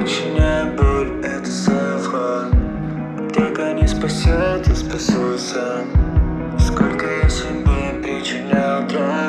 причиняю боль, это self-harm. Только не спасет, я спасусь сам. Сколько я себе причинял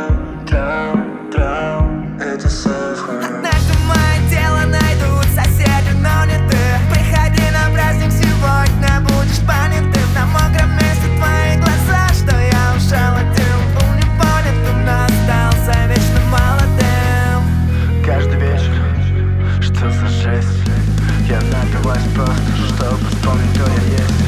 травм, это self-harm. Однажды мое тело найдут соседи, но не ты. Приходи на праздник сегодня, будешь понятым. На мокром месте твои глаза, что я ушел один. Был не понятым, но остался вечно молодым. Каждый вечер, что за жесть? Я напиваюсь просто, чтобы вспомнить, кто я есть.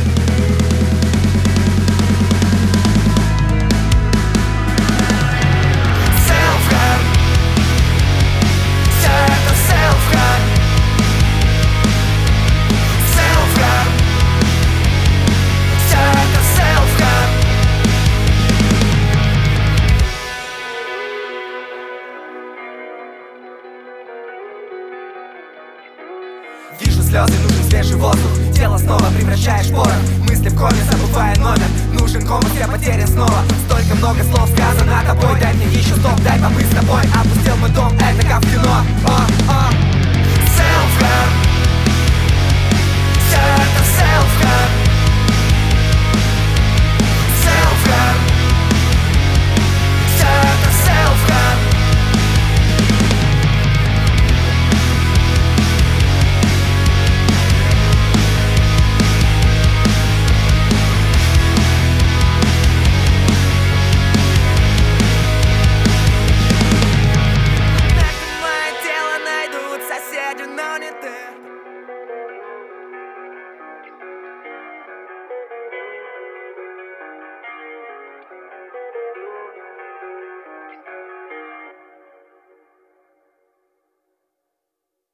Вижу слезы, нужен свежий воздух. Тело снова превращаешь в порох. Мысли в коме, забывая номер. Нужен компас, я потерян снова. Столько много слов сказано тобой. Дай мне еще стоп, дай побыть с тобой. Опустил мой дом, это как в кино.